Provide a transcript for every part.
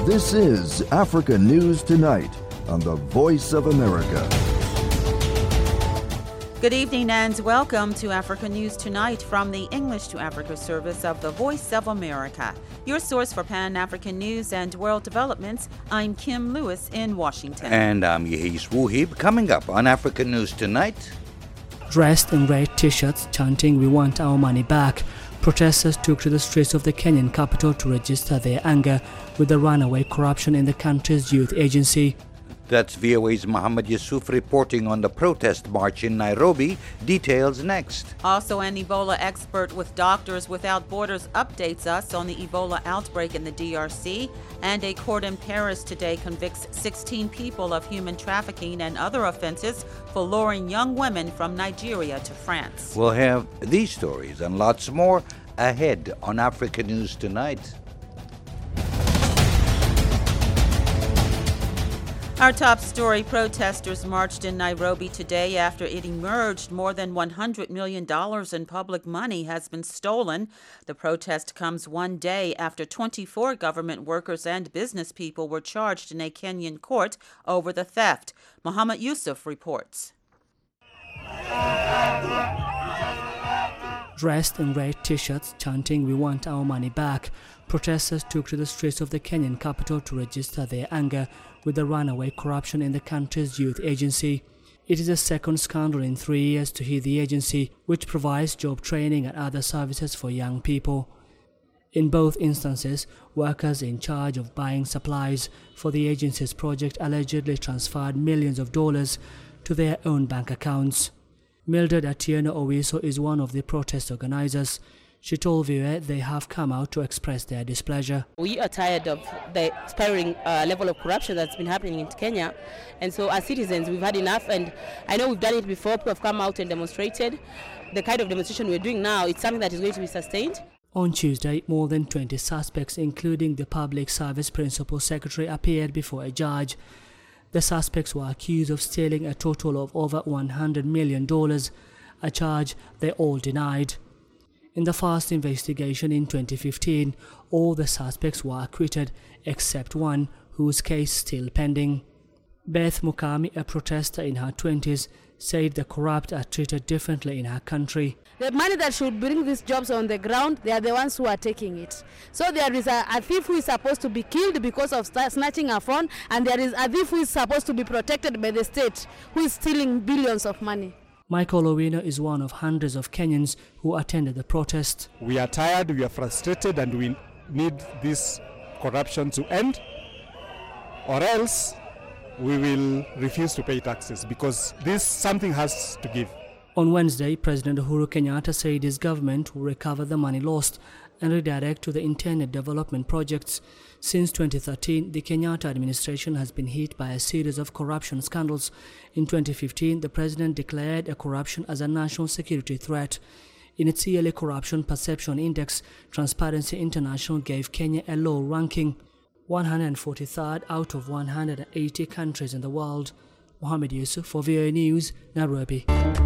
This is Africa News Tonight on the Voice of America. Good evening and welcome to Africa News Tonight from the English to Africa service of the Voice of America. Your source for Pan-African news and world developments. I'm Kim Lewis in Washington. And I'm Yehis Wuhib. Coming up on Africa News Tonight. Dressed in red t-shirts chanting "We want our money back," protesters took to the streets of the Kenyan capital to register their anger with the runaway corruption in the country's youth agency. That's VOA's Mohammed Yusuf reporting on the protest march in Nairobi. Details next. Also, an Ebola expert with Doctors Without Borders updates us on the Ebola outbreak in the DRC. And a court in Paris today convicts 16 people of human trafficking and other offenses for luring young women from Nigeria to France. We'll have these stories and lots more ahead on Africa News Tonight. Our top story: protesters marched in Nairobi today after it emerged more than $100 million in public money has been stolen. The protest comes one day after 24 government workers and business people were charged in a Kenyan court over the theft. Mohammed Yusuf reports. Dressed in red t-shirts chanting "We want our money back," protesters took to the streets of the Kenyan capital to register their anger with the runaway corruption in the country's youth agency. It is the second scandal in 3 years to hit the agency, which provides job training and other services for young people. In both instances, workers in charge of buying supplies for the agency's project allegedly transferred millions of dollars to their own bank accounts. Mildred Atieno Owiso is one of the protest organizers. She told VOA they have come out to express their displeasure. We are tired of the spiraling level of corruption that's been happening in Kenya. And so as citizens, we've had enough. And I know we've done it before. People have come out and demonstrated. The kind of demonstration we're doing now, it's something that is going to be sustained. On Tuesday, more than 20 suspects, including the Public Service Principal Secretary, appeared before a judge. The suspects were accused of stealing a total of over $100 million, a charge they all denied. In the first investigation in 2015, all the suspects were acquitted except one, whose case still pending. Beth Mukami, a protester in her 20s, said the corrupt are treated differently in her country. The money that should bring these jobs on the ground, they are the ones who are taking it. So there is a thief who is supposed to be killed because of snatching a phone, and there is a thief who is supposed to be protected by the state, who is stealing billions of money. Michael Owino is one of hundreds of Kenyans who attended the protest. We are tired, we are frustrated, and we need this corruption to end, or else we will refuse to pay taxes, because something has to give. On Wednesday, President Uhuru Kenyatta said his government will recover the money lost and redirect to the intended development projects. Since 2013, the Kenyatta administration has been hit by a series of corruption scandals. In 2015, the president declared corruption as a national security threat. In its yearly Corruption Perception Index, Transparency International gave Kenya a low ranking, 143rd out of 180 countries in the world. Mohammed Yusuf for VOA News, Nairobi.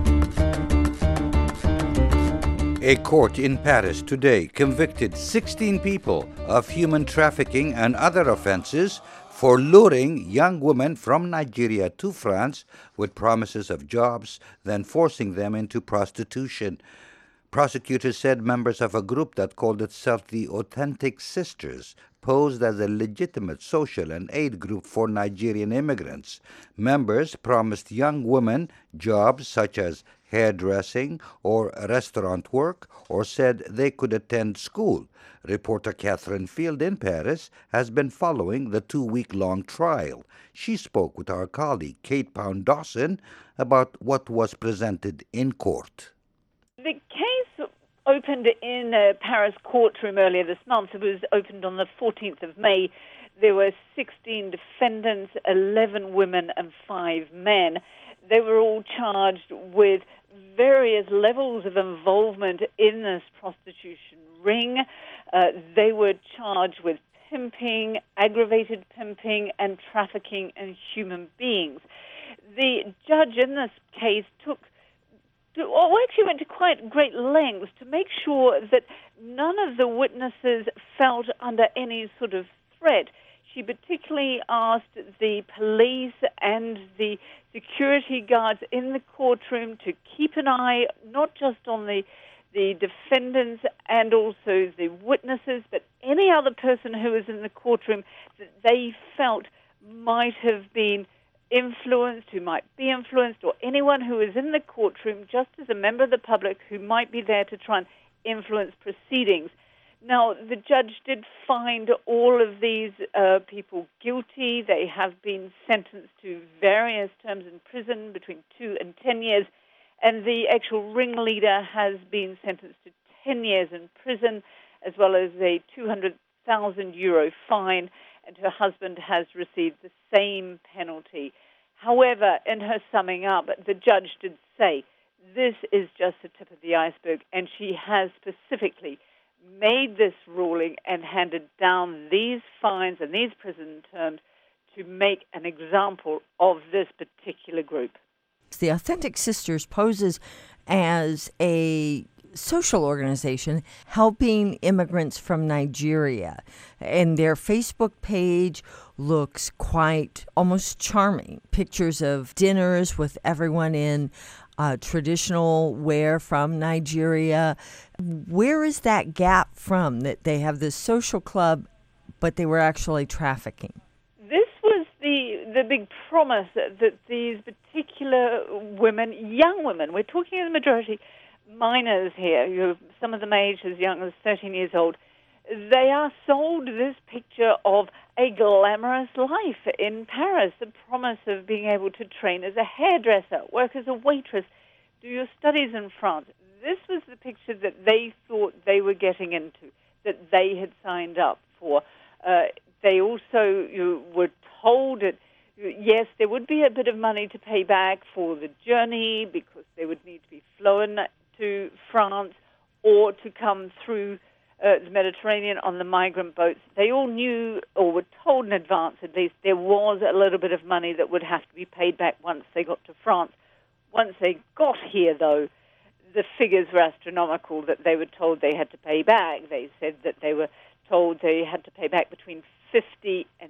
A court in Paris today convicted 16 people of human trafficking and other offenses for luring young women from Nigeria to France with promises of jobs, then forcing them into prostitution. Prosecutors said members of a group that called itself the Authentic Sisters posed as a legitimate social and aid group for Nigerian immigrants. Members promised young women jobs such as hairdressing or restaurant work, or said they could attend school. Reporter Catherine Field in Paris has been following the 2-week-long trial. She spoke with our colleague Kate Pound-Dawson about what was presented in court. The case opened in a Paris courtroom earlier this month. It was opened on the 14th of May. There were 16 defendants, 11 women and 5 men. They were all charged with various levels of involvement in this prostitution ring. They were charged with pimping, aggravated pimping, and trafficking in human beings. The judge in this case actually went to quite great lengths to make sure that none of the witnesses felt under any sort of threat. She particularly asked the police and the security guards in the courtroom to keep an eye not just on the defendants and also the witnesses, but any other person who was in the courtroom that they felt might have been influenced, who might be influenced, or anyone who was in the courtroom just as a member of the public who might be there to try and influence proceedings. Now, the judge did find all of these people guilty. They have been sentenced to various terms in prison between 2 and 10 years. And the actual ringleader has been sentenced to 10 years in prison, as well as a 200,000 euro fine, and her husband has received the same penalty. However, in her summing up, the judge did say, this is just the tip of the iceberg, and she has specifically made this ruling and handed down these fines and these prison terms to make an example of this particular group. The Authentic Sisters poses as a social organization helping immigrants from Nigeria. And their Facebook page looks quite almost charming. Pictures of dinners with everyone in traditional wear from Nigeria. Where is that gap from, that they have this social club, but they were actually trafficking? The big promise that these particular women, young women, we're talking in the majority minors here, some of them aged as young as 13 years old, they are sold this picture of a glamorous life in Paris, the promise of being able to train as a hairdresser, work as a waitress, do your studies in France. This was the picture that they thought they were getting into, that they had signed up for. They also were told that yes, there would be a bit of money to pay back for the journey because they would need to be flown to France or to come through the Mediterranean on the migrant boats. They all knew, or were told in advance at least, there was a little bit of money that would have to be paid back once they got to France. Once they got here, though, the figures were astronomical that they were told they had to pay back. They said that they were told they had to pay back between 50 and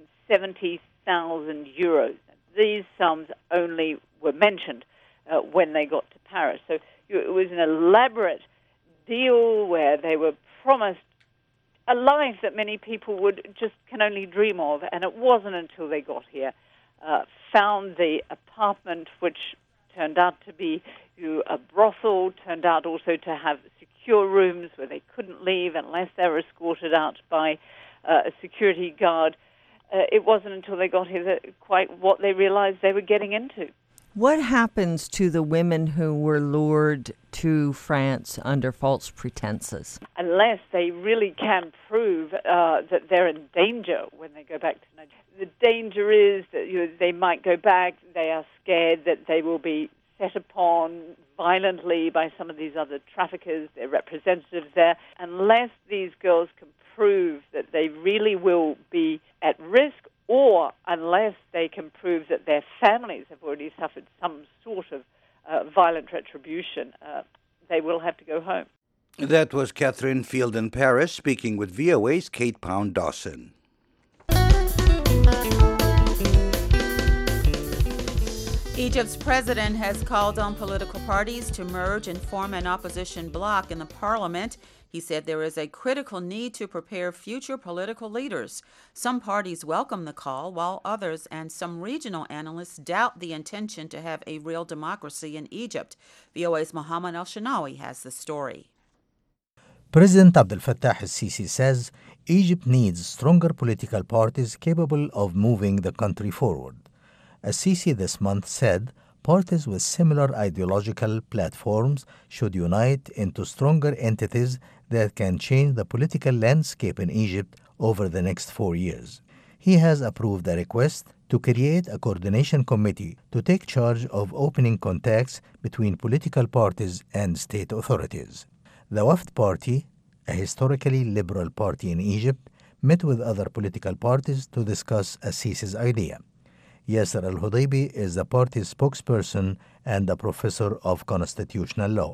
70,000 euros. These sums only were mentioned when they got to Paris. So it was an elaborate deal where they were promised a life that many people can only dream of. And it wasn't until they got here, found the apartment, which turned out to be a brothel, turned out also to have secure rooms where they couldn't leave unless they were escorted out by a security guard. It wasn't until they got here that quite what they realized they were getting into. What happens to the women who were lured to France under false pretenses? Unless they really can prove that they're in danger when they go back to Nigeria. The danger is that they might go back. They are scared that they will be set upon violently by some of these other traffickers, their representatives there. Unless these girls can prove that they really will be at risk, or unless they can prove that their families have already suffered some sort of violent retribution, they will have to go home. That was Catherine Field in Paris, speaking with VOA's Kate Pound-Dawson. Egypt's president has called on political parties to merge and form an opposition bloc in the parliament. He said there is a critical need to prepare future political leaders. Some parties welcome the call, while others and some regional analysts doubt the intention to have a real democracy in Egypt. VOA's Mohammed El-Shanawi has the story. President Abdel Fattah el-Sisi says Egypt needs stronger political parties capable of moving the country forward. El-Sisi this month said parties with similar ideological platforms should unite into stronger entities that can change the political landscape in Egypt over the next 4 years. He has approved a request to create a coordination committee to take charge of opening contacts between political parties and state authorities. The Wafd Party, a historically liberal party in Egypt, met with other political parties to discuss El-Sisi's idea. Yasser Al-Hudaybi is the party's spokesperson and a professor of constitutional law.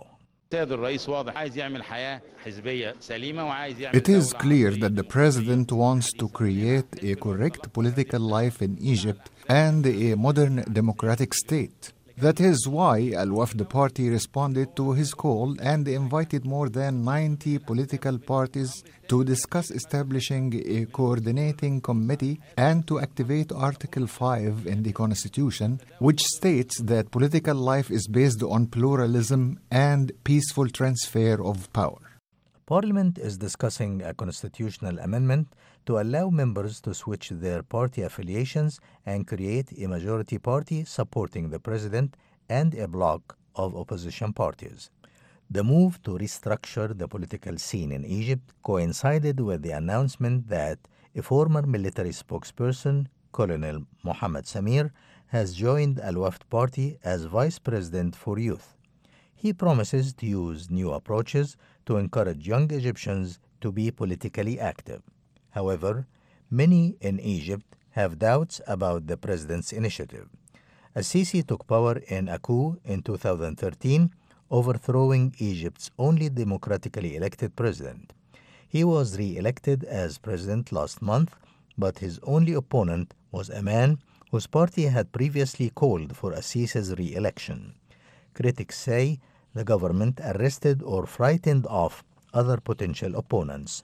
It is clear that the president wants to create a correct political life in Egypt and a modern democratic state. That is why Al-Wafd party responded to his call and invited more than 90 political parties to discuss establishing a coordinating committee and to activate Article 5 in the Constitution, which states that political life is based on pluralism and peaceful transfer of power. Parliament is discussing a constitutional amendment to allow members to switch their party affiliations and create a majority party supporting the president and a bloc of opposition parties. The move to restructure the political scene in Egypt coincided with the announcement that a former military spokesperson, Colonel Mohammed Samir, has joined Al-Wafd party as vice president for youth. He promises to use new approaches to encourage young Egyptians to be politically active. However, many in Egypt have doubts about the president's initiative. Al-Sisi took power in a coup in 2013, overthrowing Egypt's only democratically elected president. He was re-elected as president last month, but his only opponent was a man whose party had previously called for Al-Sisi's re-election. Critics say the government arrested or frightened off other potential opponents.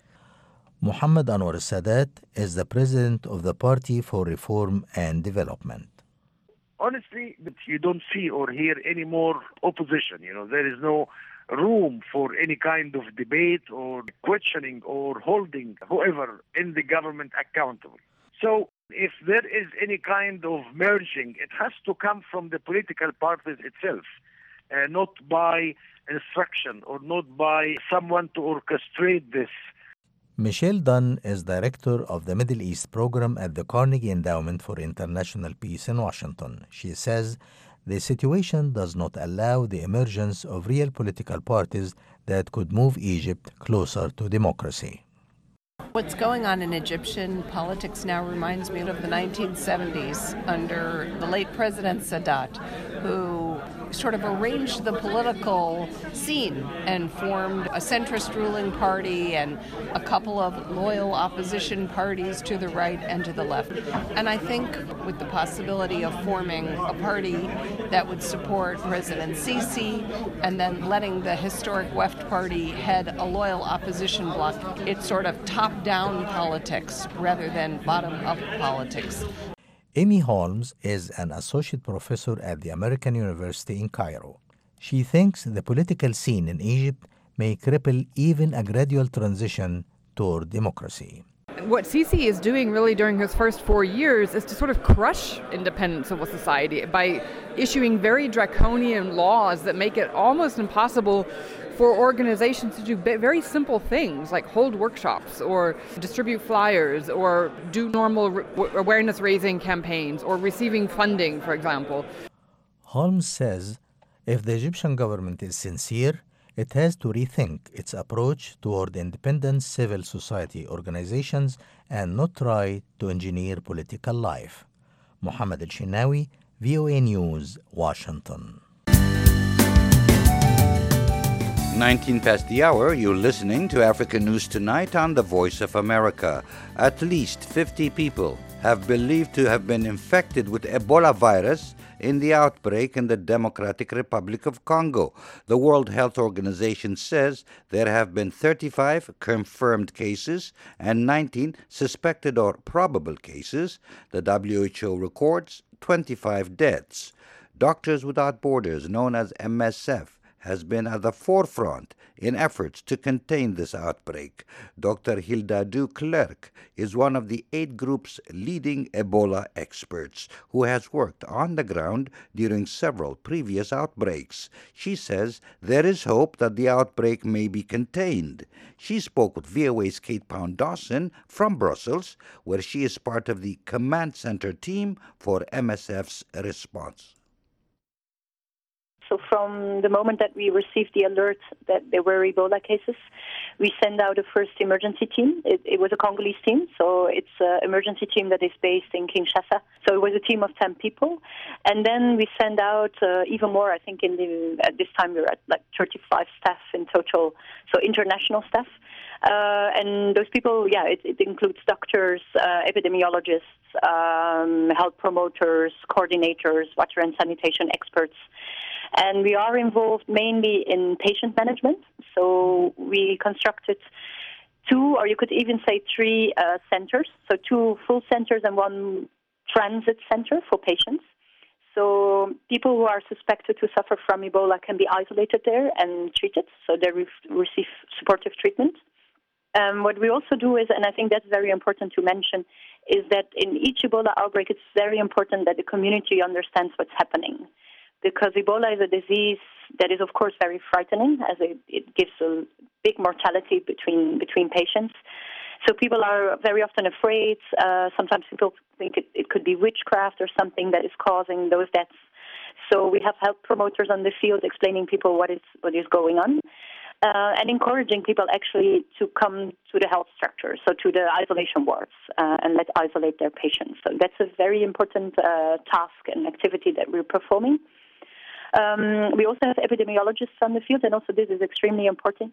Muhammad Anwar Sadat is the president of the Party for Reform and Development. Honestly, you don't see or hear any more opposition. There is no room for any kind of debate or questioning or holding whoever in the government accountable. So if there is any kind of merging, it has to come from the political parties itself, not by instruction or not by someone to orchestrate this. Michelle Dunn is director of the Middle East program at the Carnegie Endowment for International Peace in Washington. She says the situation does not allow the emergence of real political parties that could move Egypt closer to democracy. What's going on in Egyptian politics now reminds me of the 1970s under the late President Sadat, who sort of arranged the political scene and formed a centrist ruling party and a couple of loyal opposition parties to the right and to the left. And I think with the possibility of forming a party that would support President Sisi and then letting the historic Wafd party head a loyal opposition bloc, it's sort of top-down politics rather than bottom-up politics. Amy Holmes is an associate professor at the American University in Cairo. She thinks the political scene in Egypt may cripple even a gradual transition toward democracy. What Sisi is doing really during his first 4 years is to sort of crush independent civil society by issuing very draconian laws that make it almost impossible for organizations to do very simple things like hold workshops or distribute flyers or do normal awareness-raising campaigns or receiving funding, for example. Holmes says if the Egyptian government is sincere, it has to rethink its approach toward independent civil society organizations and not try to engineer political life. Mohammed El-Shinawi, VOA News, Washington. 19 past the hour, you're listening to African News Tonight on the Voice of America. At least 50 people have believed to have been infected with Ebola virus in the outbreak in the Democratic Republic of Congo. The World Health Organization says there have been 35 confirmed cases and 19 suspected or probable cases. The WHO records 25 deaths. Doctors Without Borders, known as MSF, has been at the forefront in efforts to contain this outbreak. Dr. Hilda Du Klerk is one of the 8 groups leading Ebola experts who has worked on the ground during several previous outbreaks. She says there is hope that the outbreak may be contained. She spoke with VOA's Kate Pound-Dawson from Brussels, where she is part of the Command Center team for MSF's response. So from the moment that we received the alert that there were Ebola cases, we sent out a first emergency team. It was a Congolese team, so it's an emergency team that is based in Kinshasa. So it was a team of 10 people. And then we sent out even more, I think at this time we were at like 35 staff in total, so international staff. And those people, it includes doctors, epidemiologists, health promoters, coordinators, water and sanitation experts. And we are involved mainly in patient management. So we constructed 2, or you could even say 3 centers. So 2 full centers and 1 transit center for patients. So people who are suspected to suffer from Ebola can be isolated there and treated. So they receive supportive treatment. What we also do is, and I think that's very important to mention, is that in each Ebola outbreak, it's very important that the community understands what's happening. Because Ebola is a disease that is, of course, very frightening, as it gives a big mortality between patients. So people are very often afraid. Sometimes people think it could be witchcraft or something that is causing those deaths. So we have health promoters on the field explaining people what is going on. And encouraging people actually to come to the health structure, so to the isolation wards, and let's isolate their patients. So that's a very important task and activity that we're performing. We also have epidemiologists on the field, and also this is extremely important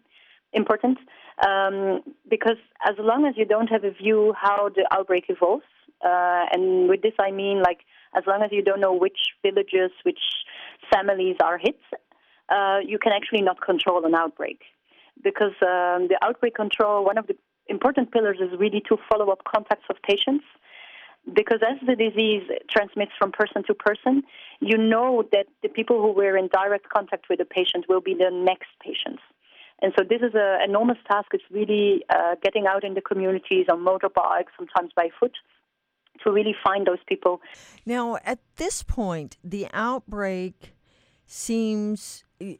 because as long as you don't have a view how the outbreak evolves, and with this I mean like as long as you don't know which villages, which families are hit, you can actually not control an outbreak. Because the outbreak control, one of the important pillars is really to follow up contacts of patients. Because as the disease transmits from person to person, you know that the people who were in direct contact with the patient will be the next patients. And so this is an enormous task. It's really getting out in the communities on motorbikes, sometimes by foot, to really find those people. Now, at this point, the outbreak seems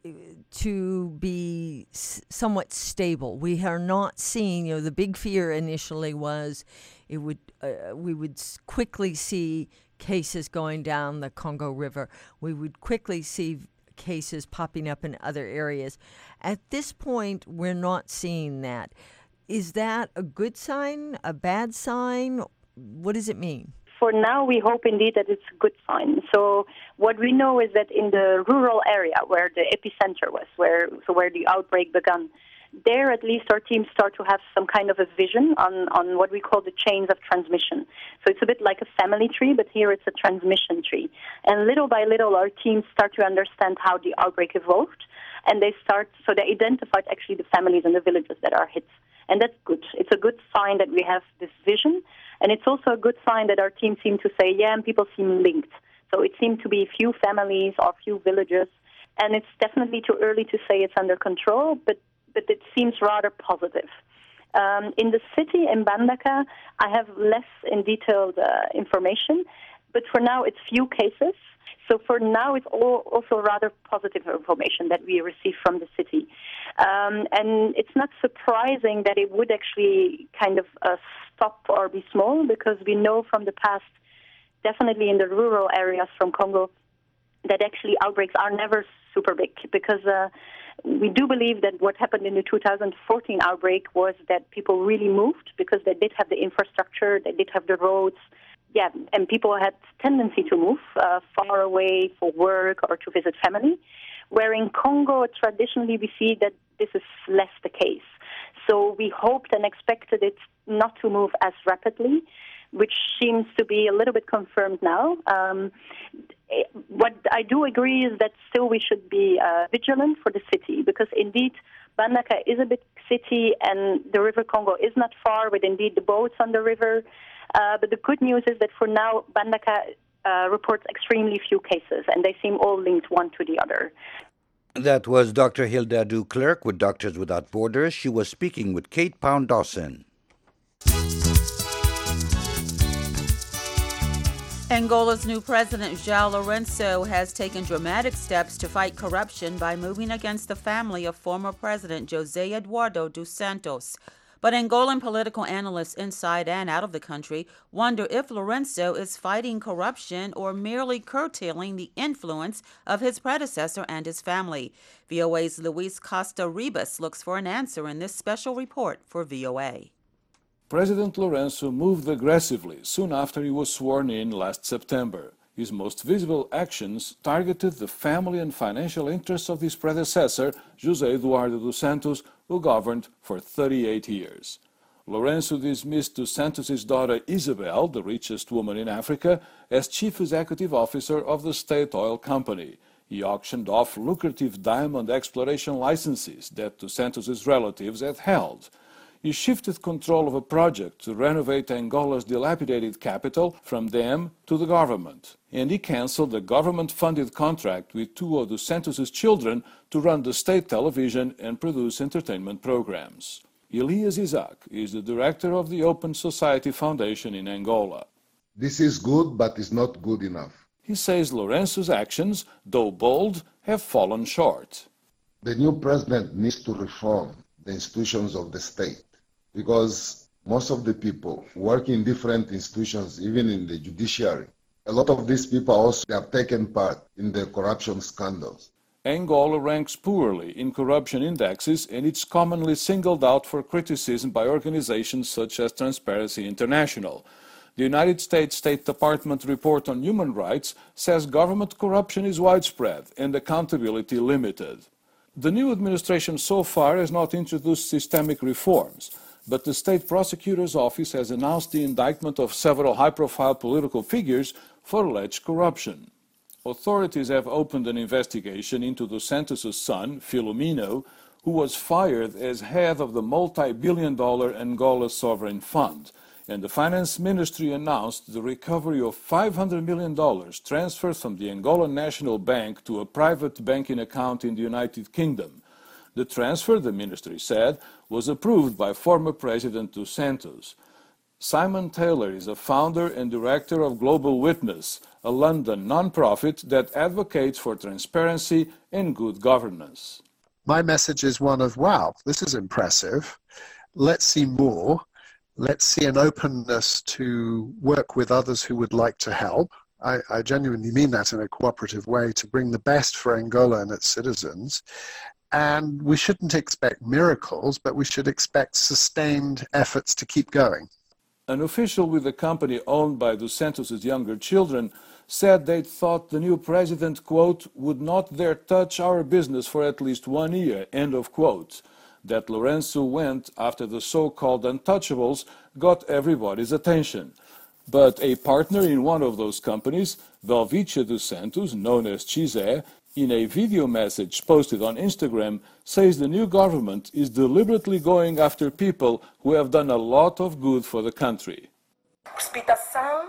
to be somewhat stable. We are not seeing, the big fear initially was we would quickly see cases going down the Congo River. We would quickly see cases popping up in other areas. At this point, we're not seeing that. Is that a good sign, a bad sign? What does it mean? For now, we hope indeed that it's a good sign. So what we know is that in the rural area where the epicenter was, where the outbreak began, there at least our teams start to have some kind of a vision on what we call the chains of transmission. So it's a bit like a family tree, but here it's a transmission tree. And little by little, our teams start to understand how the outbreak evolved, and they identified actually the families and the villages that are hit. And that's good. It's a good sign that we have this vision. And it's also a good sign that our team seem to say, and people seem linked. So it seemed to be few families or few villages. And it's definitely too early to say it's under control, but it seems rather positive. In the city, in Mbandaka, I have less in detailed information, but for now it's few cases. So for now it's also rather positive information that we receive from the city. And it's not surprising that it would actually kind of stop or be small, because we know from the past, definitely in the rural areas from Congo, that actually outbreaks are never super big, because we do believe that what happened in the 2014 outbreak was that people really moved because they did have the infrastructure, they did have the roads, and people had tendency to move far away for work or to visit family, where in Congo, traditionally, we see that this is less the case. So we hoped and expected it not to move as rapidly, which seems to be a little bit confirmed now. What I do agree is that still we should be vigilant for the city, because indeed Mbandaka is a big city and the River Congo is not far with indeed the boats on the river. But the good news is that for now Mbandaka reports extremely few cases, and they seem all linked one to the other. That was Dr. Hilda Du Clercq with Doctors Without Borders. She was speaking with Kate Pound-Dawson. Angola's new president, João Lourenço, has taken dramatic steps to fight corruption by moving against the family of former President José Eduardo dos Santos. But Angolan political analysts inside and out of the country wonder if Lourenço is fighting corruption or merely curtailing the influence of his predecessor and his family. VOA's Luis Costa-Ribas looks for an answer in this special report for VOA. President Lourenço moved aggressively soon after he was sworn in last September. His most visible actions targeted the family and financial interests of his predecessor, José Eduardo dos Santos, who governed for 38 years. Lourenço dismissed dos Santos' daughter Isabel, the richest woman in Africa, as chief executive officer of the state oil company. He auctioned off lucrative diamond exploration licenses that dos Santos' relatives had held. He shifted control of a project to renovate Angola's dilapidated capital from them to the government. And he cancelled a government-funded contract with two of dos Santos' children to run the state television and produce entertainment programs. Elias Isaac is the director of the Open Society Foundation in Angola. This is good, but it's not good enough. He says Lourenço's actions, though bold, have fallen short. The new president needs to reform the institutions of the state, because most of the people work in different institutions, even in the judiciary. A lot of these people also have taken part in the corruption scandals. Angola ranks poorly in corruption indexes, and it's commonly singled out for criticism by organizations such as Transparency International. The United States State Department report on human rights says government corruption is widespread and accountability limited. The new administration so far has not introduced systemic reforms, but the State Prosecutor's Office has announced the indictment of several high-profile political figures for alleged corruption. Authorities have opened an investigation into dos Santos' son, Filomeno, who was fired as head of the multi-billion-dollar Angola Sovereign Fund, and the Finance Ministry announced the recovery of $500 million transferred from the Angola National Bank to a private banking account in the United Kingdom. The transfer, the ministry said, was approved by former President dos Santos. Simon Taylor is a founder and director of Global Witness, a London non-profit that advocates for transparency and good governance. My message is one of, wow, this is impressive. Let's see more. Let's see an openness to work with others who would like to help. I genuinely mean that in a cooperative way, to bring the best for Angola and its citizens. And we shouldn't expect miracles, but we should expect sustained efforts to keep going. An official with a company owned by dos Santos' younger children said they thought the new president, quote, would not dare touch our business for at least 1 year, end of quote. That Lourenço went after the so-called untouchables got everybody's attention. But a partner in one of those companies, Velvicia dos Santos, known as Chizé, in a video message posted on Instagram, says the new government is deliberately going after people who have done a lot of good for the country. Precipitação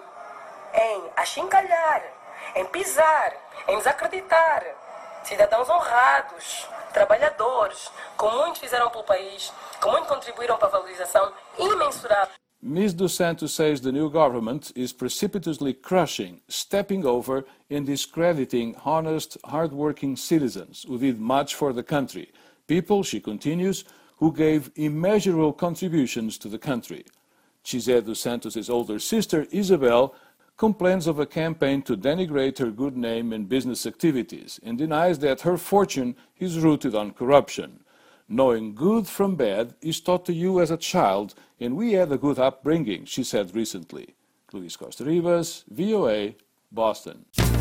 em achincalhar, em pisar, em desacreditar. Cidadãos honrados, trabalhadores, que muito fizeram pelo país, que muito contribuíram para a valorização imensurável. Ms. dos Santos says the new government is precipitously crushing, stepping over, and discrediting honest, hard-working citizens who did much for the country. People, she continues, who gave immeasurable contributions to the country. Chizé dos Santos' older sister, Isabel, complains of a campaign to denigrate her good name and business activities and denies that her fortune is rooted on corruption. Knowing good from bad is taught to you as a child, and we had a good upbringing, she said recently. Luis Costa-Ribas, VOA, Boston.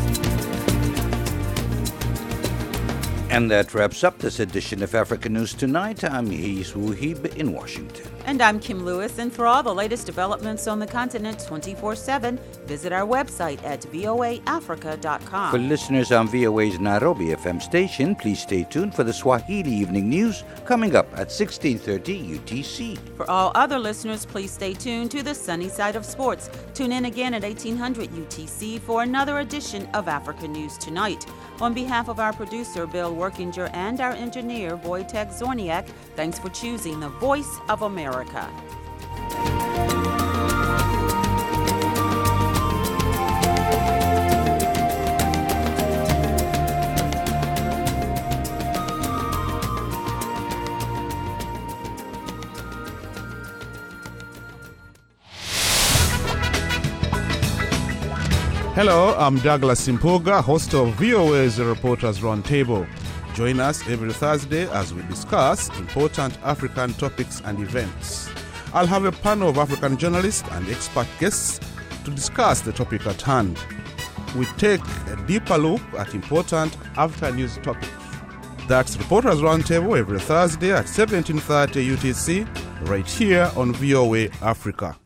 And that wraps up this edition of Africa News Tonight. I'm Yves Wuhib in Washington. And I'm Kim Lewis. And for all the latest developments on the continent 24/7, visit our website at voaafrica.com. For listeners on VOA's Nairobi FM station, please stay tuned for the Swahili Evening News coming up at 16:30 UTC. For all other listeners, please stay tuned to the sunny side of sports. Tune in again at 1800 UTC for another edition of Africa News Tonight. On behalf of our producer, Bill Workinger, and our engineer, Wojtek Zorniak, thanks for choosing the Voice of America. Hello, I'm Douglas Simpuga, host of VOA's Reporters Roundtable. Join us every Thursday as we discuss important African topics and events. I'll have a panel of African journalists and expert guests to discuss the topic at hand. We take a deeper look at important after-news topics. That's Reporters Roundtable every Thursday at 17:30 UTC, right here on VOA Africa.